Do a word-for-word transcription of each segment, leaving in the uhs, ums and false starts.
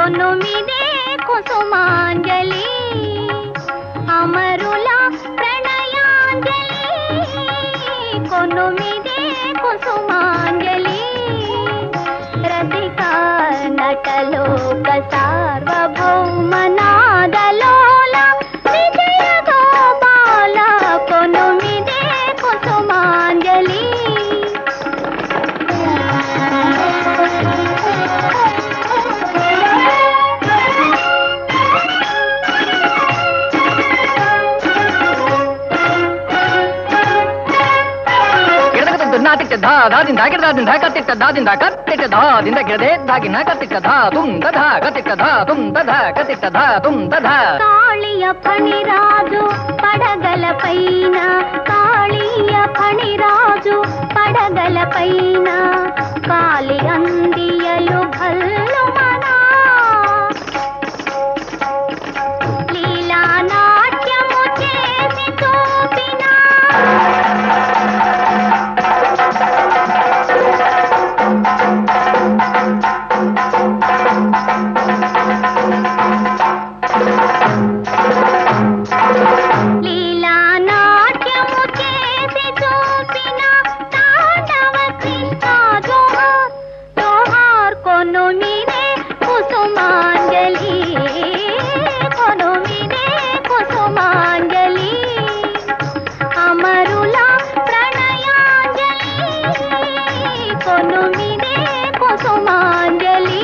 కొనుమిదే కుసుమాంజలి అమరుల ప్రణయాంజలి కొనుమిదే కుసుమాంజలి రసిక నటలోక సార్వభౌమనాదలోల విజయ గోపాల కొనుమిదే కుసుమాంజలి धा दादिन धागिर दादिन धा कतिट दादिन धा कतिट धा दिन गिरदे धागिन कतिट धा तुम तधा कतिट धा तुम तधा कतिट धा तुम तधा కాళియ ఫణిరాజు పడగల పైన కాళియ ఫణిరాజు పడగల పైన కాలి అందియలు భల్లు మనా లీలా నాట్యము చేసి చూపినా లీలా నాట్యము చేసి చూపిన తాండవ కృష్ణ జోహార్ జోహార్ కొనుమిదే కుసుమాంజలి కొనుమిదే కుసుమాంజలి అమరుల ప్రణయాంజలి కొనుమిదే కుసుమాంజలి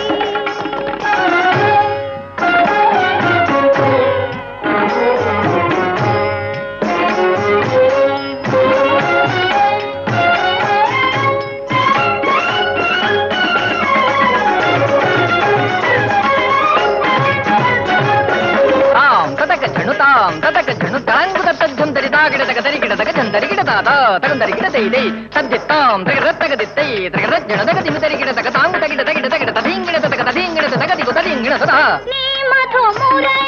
తాం తతక జను తాంగు తత్తజ్జం దరిదాగిడ తగ దరిగిడ తగ జం దరిగిడ తాత తగం దరిగిడ తైదై తద్దిత్తాం తగర తగ దిత్తై తగర జన తగ దిమి దరిగిడ తగ తాంగు తగిడ తగిడ తగిడ తదింగిడ తగ తదింగిడ తగ దిగు తదింగిడ తదా నీ మధుముర